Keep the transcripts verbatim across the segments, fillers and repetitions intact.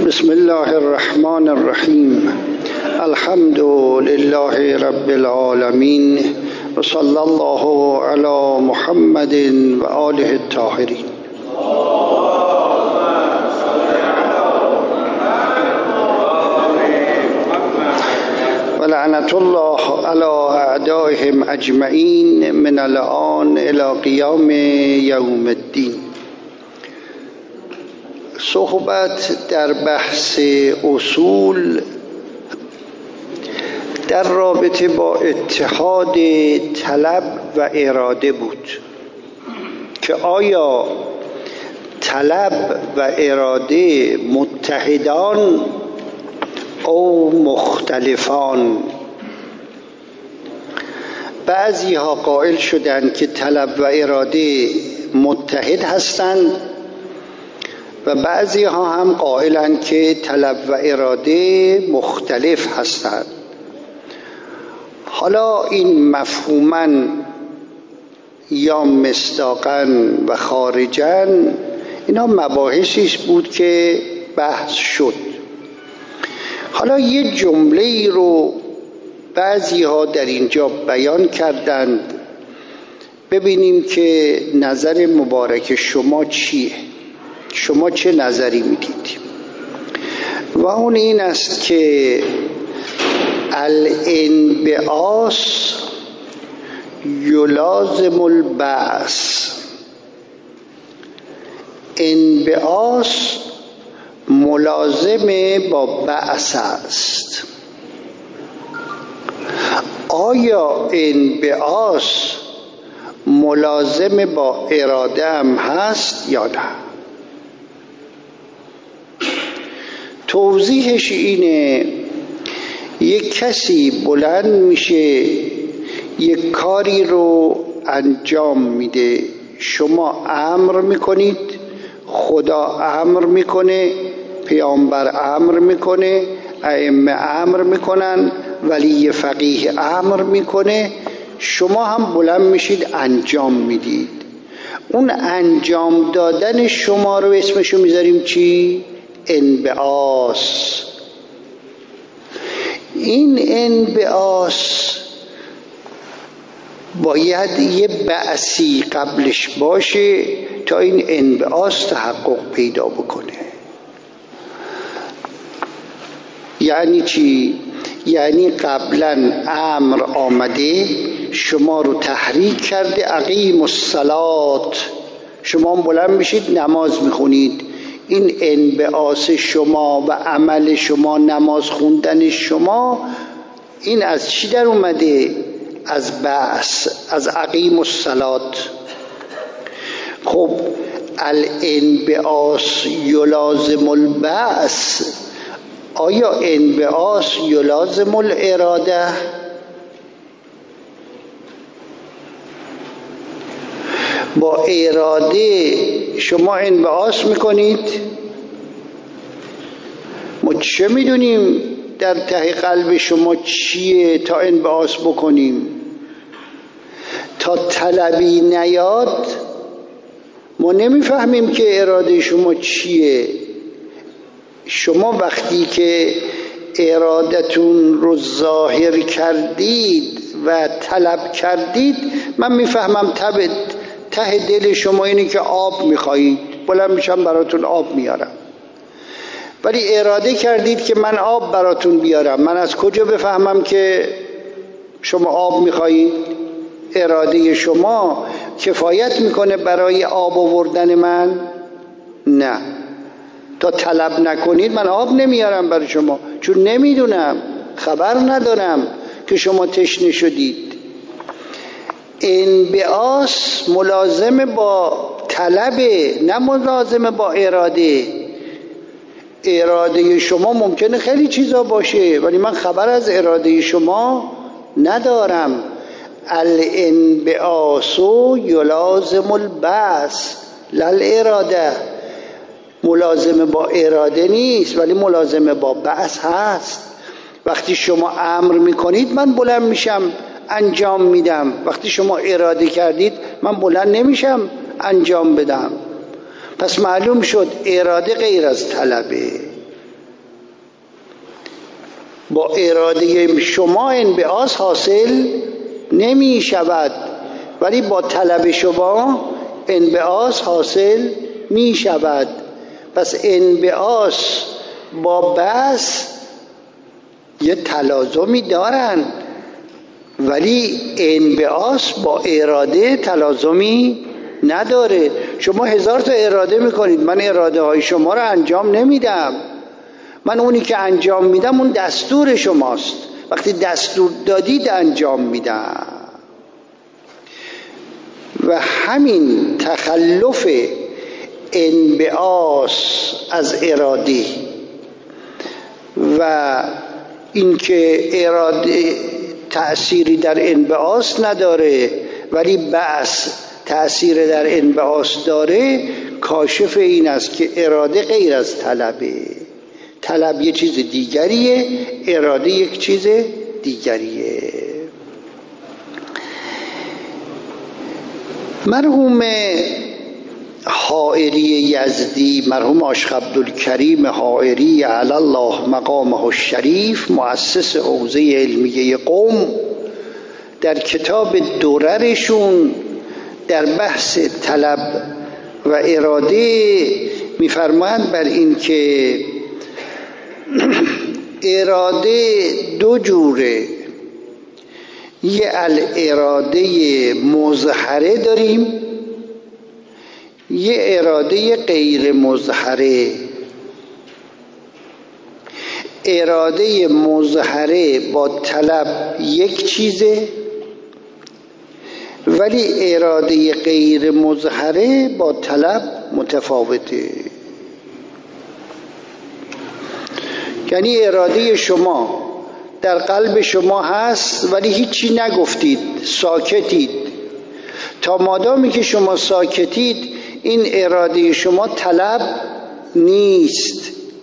بسم الله الرحمن الرحیم. الحمد لله رب العالمین و صلی الله علی محمد و آله الطاهرین. و لعنت الله علی اعدائهم اجمعین من الآن الی قیام یوم الدین. صحبت در بحث اصول در رابطه با اتحاد طلب و اراده بود که آیا طلب و اراده متحدان او مختلفان؟ بعضی ها قائل شدند که طلب و اراده متحد هستند و بعضی ها هم قائلند که طلب و اراده مختلف هستند. حالا این مفهوماً یا مصداقاً و خارجاً اینا مباحثی بود که بحث شد. حالا یه جمله‌ای رو بعضی ها در اینجا بیان کردند، ببینیم که نظر مبارک شما چیه، شما چه نظری میدید؟ و اون این است که الانبعاث یلازم البعث. انبعاث ملازم با بعث است. آیا انبعاث ملازم با اراده هم هست یا نه؟ توضیحش اینه، یک کسی بلند میشه یک کاری رو انجام میده، شما امر میکنید، خدا امر میکنه، پیامبر امر میکنه، ائمه امر میکنن، ولی فقیه امر میکنه، شما هم بلند میشید انجام میدید. اون انجام دادن شما رو اسمشو میذاریم چی؟ انبعاث. این انبعاث باید یه بعثی قبلش باشه تا این انبعاث تحقق پیدا بکنه. یعنی چی؟ یعنی قبلا امر آمده، شما رو تحریک کرده، اقیم الصلاة، شما بلند میشید نماز میخونید. این انبعاث شما و عمل شما، نماز خوندن شما، این از چی در اومده؟ از بعث، از اقیم الصلاة. خب الانبعاث یلازم البعث، آیا انبعاث یلازم الاراده؟ با اراده شما انبعاث میکنید؟ ما چه میدونیم در ته قلب شما چیه تا انبعاث بکنیم؟ تا طلبی نیاد ما نمیفهمیم که اراده شما چیه. شما وقتی که ارادتون رو ظاهر کردید و طلب کردید، من میفهمم ته ته دل شما اینه که آب میخواهید، بلند میشم براتون آب میارم. ولی اراده کردید که من آب براتون بیارم، من از کجا بفهمم که شما آب میخواهید؟ اراده شما کفایت میکنه برای آب آوردن من؟ نه. تا طلب نکنید من آب نمیارم برای شما، چون نمیدونم، خبر ندارم که شما تشنه شدید. انبعاث ملازم با طلبه، نه ملازم با اراده. اراده شما ممکنه خیلی چیزا باشه ولی من خبر از اراده شما ندارم. الانبعاث یلازم البعث لا اراده. ملازم با اراده نیست ولی ملازم با بعث هست. وقتی شما امر میکنید من بلند میشم انجام میدم، وقتی شما اراده کردید من بلند نمیشم انجام بدم. پس معلوم شد اراده غیر از طلبه. با اراده شما انبعاث حاصل نمی شود، ولی با طلب شما انبعاث حاصل می شود. پس انبعاث با بس یه تلازمی دارن، ولی انبعاث با اراده تلازمی نداره. شما هزار تا اراده میکنید، من اراده های شما رو انجام نمیدم، من اونی که انجام میدم اون دستور شماست، وقتی دستور دادید انجام میدم. و همین تخلف انبعاث از اراده و اینکه اراده تأثیری در انبعاث نداره ولی بعث تأثیر در انبعاث داره، کاشف این است که اراده غیر از طلبه. طلب یه چیز دیگریه، اراده یک چیز دیگریه. مرحوم حائری یزدی، مرحوم عاشق عبدالکریم حائری علی الله مقامه الشریف، مؤسس حوزه علمیه قم، در کتاب دررشون در بحث طلب و اراده میفرمایند بر این که اراده دو جوره، یه الاراده مظهره داریم، یه اراده غیر مظهره. اراده مظهره با طلب یک چیزه، ولی اراده غیر مظهره با طلب متفاوته. یعنی اراده شما در قلب شما هست ولی هیچی نگفتید، ساکتید. تا مادامی که شما ساکتید این اراده شما طلب نیست.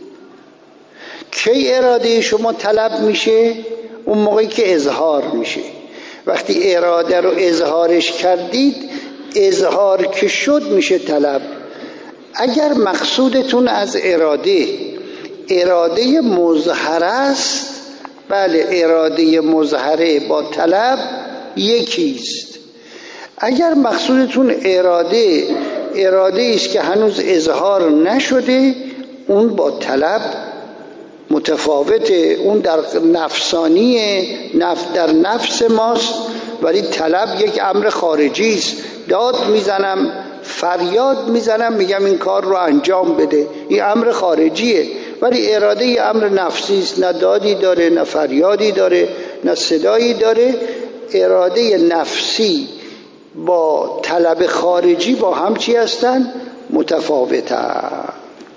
کی اراده شما طلب میشه؟ اون موقعی که اظهار میشه. وقتی اراده رو اظهارش کردید، اظهار که شد میشه طلب. اگر مقصودتون از اراده اراده مظهره است، بله اراده مظهره با طلب یکیست. اگر مقصودتون اراده اراده است که هنوز اظهار نشده، اون با طلب متفاوته. اون در نفسانیه، نف در نفس ماست، ولی طلب یک امر خارجی است. داد میزنم، فریاد میزنم، میگم این کار رو انجام بده، این امر خارجیه. ولی اراده ای امر نفسی است، نه دادی داره، نه فریادی داره، نه صدایی داره. اراده نفسی با طلب خارجی با هم چی هستن؟ متفاوتن.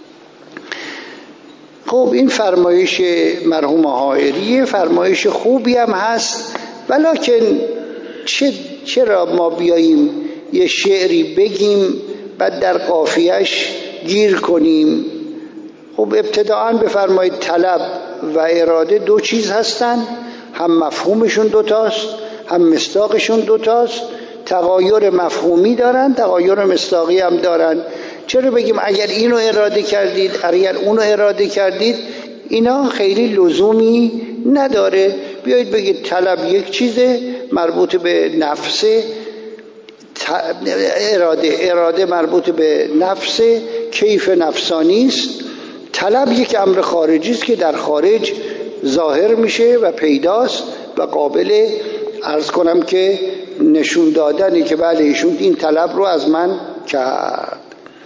خب این فرمایش مرحوم حائریه، فرمایش خوبی هم هست، ولکن چه چرا ما بیاییم یه شعری بگیم بعد در قافیه‌اش گیر کنیم؟ خب ابتداءً بفرمایید طلب و اراده دو چیز هستن، هم مفهومشون دوتاست، هم مصداقشون دوتاست. تغایر مفهومی دارن، تغایر مصداقی هم دارن. چرا بگیم اگر اینو اراده کردید، اگر اونو اراده کردید؟ اینا خیلی لزومی نداره. بیایید بگید طلب یک چیزه مربوط به نفسه، اراده اراده مربوط به نفسه، کیف نفسانی است. طلب یک امر خارجی است که در خارج ظاهر میشه و پیداست و قابل عرض کنم که نشون دادنی که بله ایشون این طلب رو از من کرد.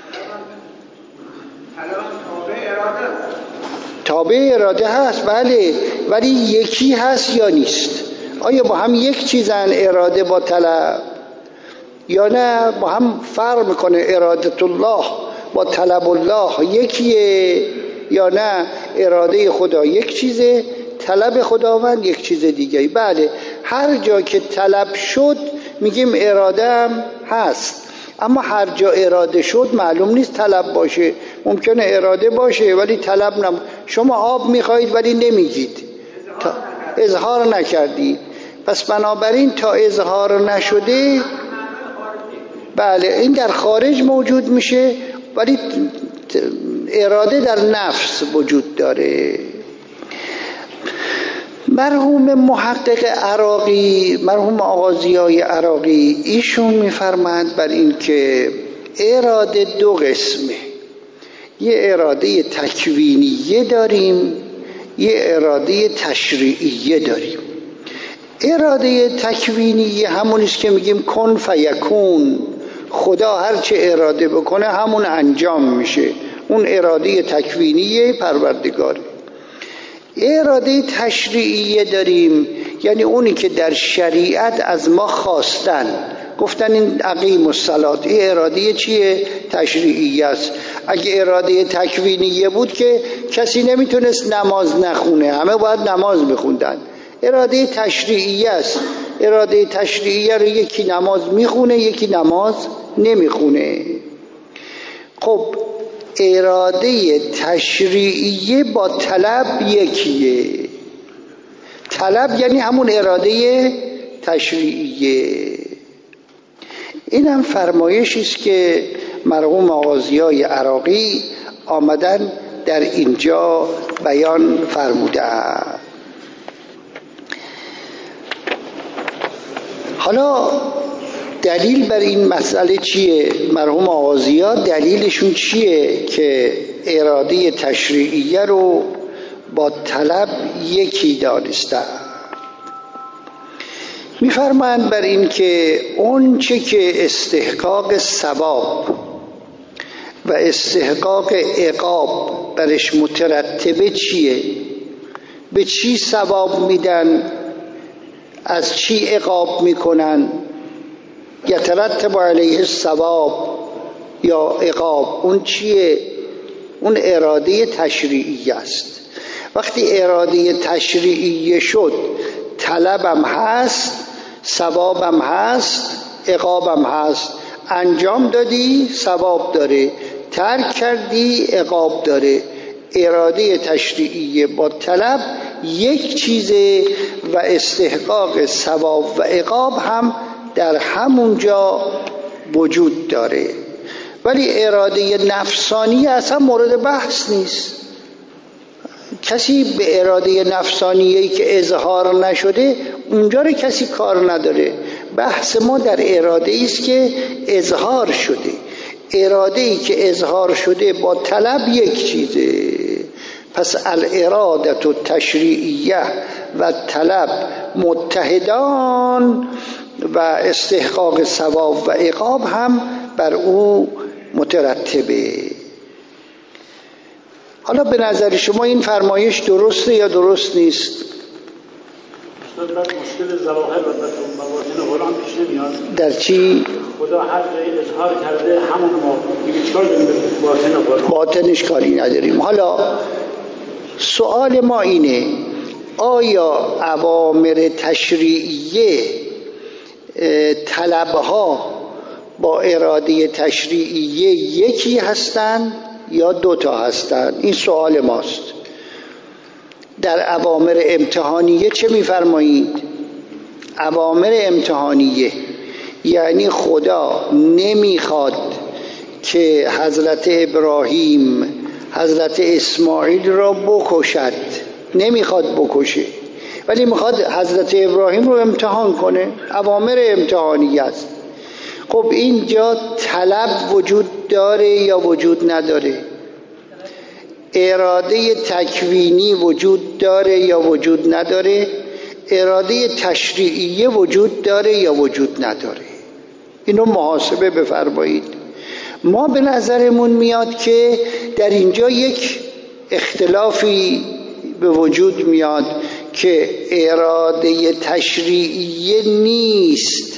تابع اراده هست، بله، ولی یکی هست یا نیست؟ آیا با هم یک چیزن اراده با طلب، یا نه با هم فرق میکنه؟ ارادت الله با طلب الله یکیه یا نه؟ اراده خدا یک چیزه، طلب خداوند یک چیز دیگه. بله، هر جا که طلب شد میگیم اراده هم هست، اما هر جا اراده شد معلوم نیست طلب باشه. ممکنه اراده باشه ولی طلب نم. شما آب میخواهید ولی نمیگید، تا اظهار نکردی. پس بنابراین تا اظهار نشده، بله این در خارج موجود میشه، ولی اراده در نفس وجود داره. مرحوم محقق عراقی، مرحوم آقا ضیای عراقی، ایشون میفرماند بر این که اراده دو قسمه، یه اراده تکوینیه داریم، یه اراده تشریعیه داریم. اراده تکوینیه همونیست که میگیم کن فیکون، خدا هر چه اراده بکنه همون انجام میشه، اون اراده تکوینیه پروردگاره. اراده تشریعیه داریم، یعنی اونی که در شریعت از ما خواستن، گفتن این اقیم الصلاة، این اراده چیه؟ تشریعیه است. اگه اراده تکوینیه بود که کسی نمیتونست نماز نخونه، همه باید نماز بخوندن. اراده تشریعیه است. اراده تشریعیه رو یکی نماز میخونه، یکی نماز نمیخونه. خب اراده تشریعیه با طلب یکیه. طلب یعنی همون اراده تشریعیه. این هم فرمایشی است که مرحوم آقا ضیای عراقی آمدن در اینجا بیان فرمودند. حالا دلیل بر این مسئله چیه؟ مرحوم آقا ضیا دلیلشون چیه که اراده تشریعیه رو با طلب یکی دانستن؟ میفرمایند بر این که اون چه که استحقاق ثواب و استحقاق عقاب برش مترتبه چیه؟ به چی ثواب میدن؟ از چی عقاب میکنن؟ یترتب علیه الثواب یا عقاب، اون چیه؟ اون اراده تشریعیه است. وقتی اراده تشریعیه شد، طلبم هست، ثوابم هست، عقابم هست. انجام دادی ثواب داره، ترک کردی عقاب داره. اراده تشریعیه با طلب یک چیزه و استحقاق ثواب و عقاب هم در همون جا وجود داره. ولی اراده نفسانی اصلا مورد بحث نیست. کسی به اراده نفسانیه‌ای که اظهار نشده اونجا رو کسی کار نداره. بحث ما در اراده است که اظهار شده. اراده‌ای که اظهار شده با طلب یک چیزه. پس الاراده التشریعیه و طلب متحدان و استحقاق ثواب و عقاب هم بر او مترتبه. حالا به نظر شما این فرمایش درسته یا درست نیست؟ مشکل ظواهر و بواطن قرآن پیش نمیاد. در چی؟ خدا هر جایی اظهار کرده همون ما دیگه چیکار داریم به باطن قرآن؟ باطنش کاری نداریم. حالا سوال ما اینه، آیا اوامر تشریعیه طلبها با اراده تشریعیه یکی هستند یا دوتا هستند؟ این سوال ماست. در اوامر امتحانیه چه میفرمایید؟ اوامر امتحانیه یعنی خدا نمیخواد که حضرت ابراهیم حضرت اسماعیل را بکشد، نمیخواد بکشه، ولی میخواد حضرت ابراهیم رو امتحان کنه. اوامر امتحانیه است. خب اینجا طلب وجود داره یا وجود نداره؟ اراده تکوینی وجود داره یا وجود نداره؟ اراده تشریعیه وجود داره یا وجود نداره؟ اینو محاسبه بفرمایید. ما به نظرمون میاد که در اینجا یک اختلافی به وجود میاد که اراده تشریعیه نیست.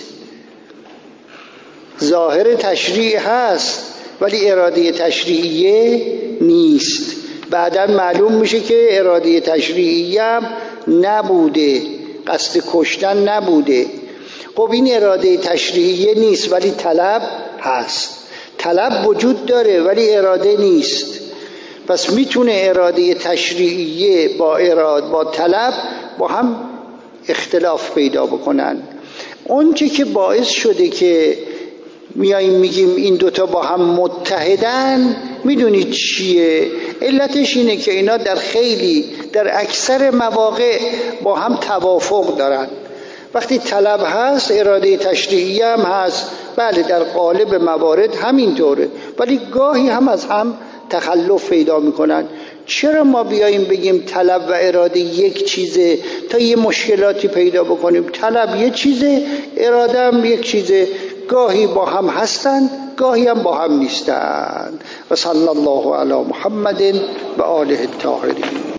ظاهر تشریع هست ولی اراده تشریعیه نیست. بعدا معلوم میشه که اراده تشریعیه هم نبوده، قصد کشتن نبوده. خب این اراده تشریعیه نیست ولی طلب هست. طلب وجود داره ولی اراده نیست. پس میتونه اراده تشریعیه با اراده با طلب با هم اختلاف پیدا بکنن. اون چه که باعث شده که میاییم میگیم این دوتا با هم متحدن، میدونید چیه؟ علتش اینه که اینا در خیلی در اکثر مواقع با هم توافق دارن. وقتی طلب هست اراده تشریعی هم هست، بله در قالب موارد همینطوره، ولی گاهی هم از هم تخلف پیدا میکنن. چرا ما بیاییم بگیم طلب و اراده یک چیزه تا یه مشکلاتی پیدا بکنیم؟ طلب یک چیزه، اراده هم یک چیزه، گاهی با هم هستند گاهی هم با هم نیستند. و صلی الله علی محمد و آله الطاهرین.